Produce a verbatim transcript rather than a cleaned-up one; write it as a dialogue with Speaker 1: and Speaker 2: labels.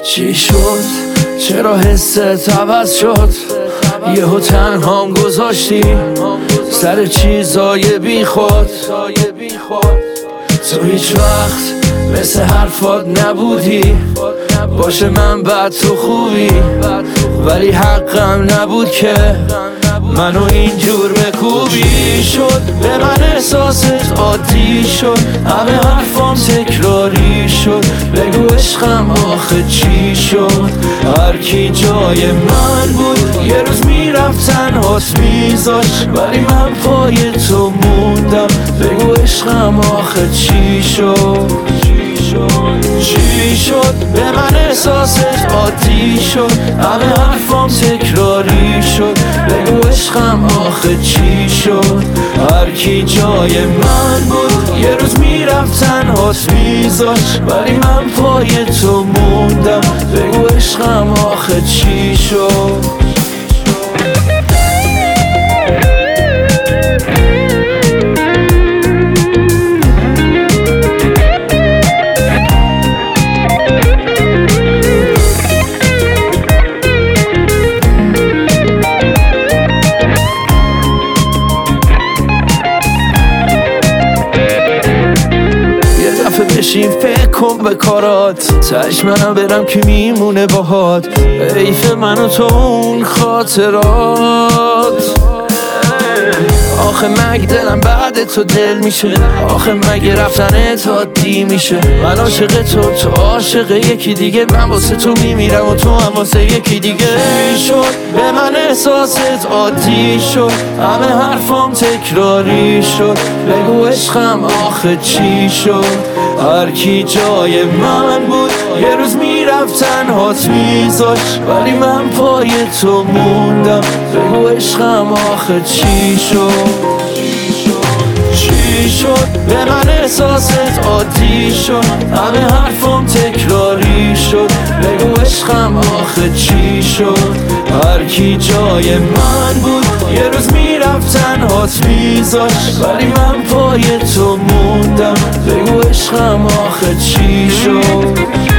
Speaker 1: چی شد؟ چرا حست عوض شد؟ یهو تنهام گذاشتی سر چیزای بی خود. تو هیچ وقت مثل حرفات نبودی، باشه من بد تو خوبی، ولی حقم نبود که منو اینجور بکوبی. شد به من احساست عادی شد، همه حرفام تکراری شد. بگو عشقم آخه چی شد؟ هر کی جای من بود یه روز میرفت تنهات میذاشت، ولی من پای تو موندم. بگو عشقم آخه چی شد؟ چی شد؟ به من احساست عادی شد، همه حرفام تکراری شد. بگو عشقم آخه چی شد؟ هر کی جای من بود یه روز میرفت تنهات میذاشت، ولی من پای تو موندم. بگو عشقم آخه چی شد؟ بشین فکر کن به کارات، تش منم برم که میمونه باهات. حیف من و تو اون خاطرات. آخه مگه دلم بعد تو دل میشه؟ آخه مگه رفتن تو عادی میشه؟ من عاشق تو، تو عاشق یکی دیگه. من واسه تو میمیرم و تو هم واسه یکی دیگه. شد به من احساست عادی شد، همه حرفام تکراری شد. بگو عشقم آخه چی شد؟ هر کی جای من بود یه روز میرفت تنهات میذاشت، ولی من پای تو موندم. بگو عشقم آخه چی شد؟ چی شد؟ به من احساست عادی شد، همه حرفام تکراری شد. بگو عشقم آخه چی شد؟ هر کی جای من بود یه روز میرفت تنهات میذاشت، ولی من پای تو موندم. بگو عشقم آخه چی شد؟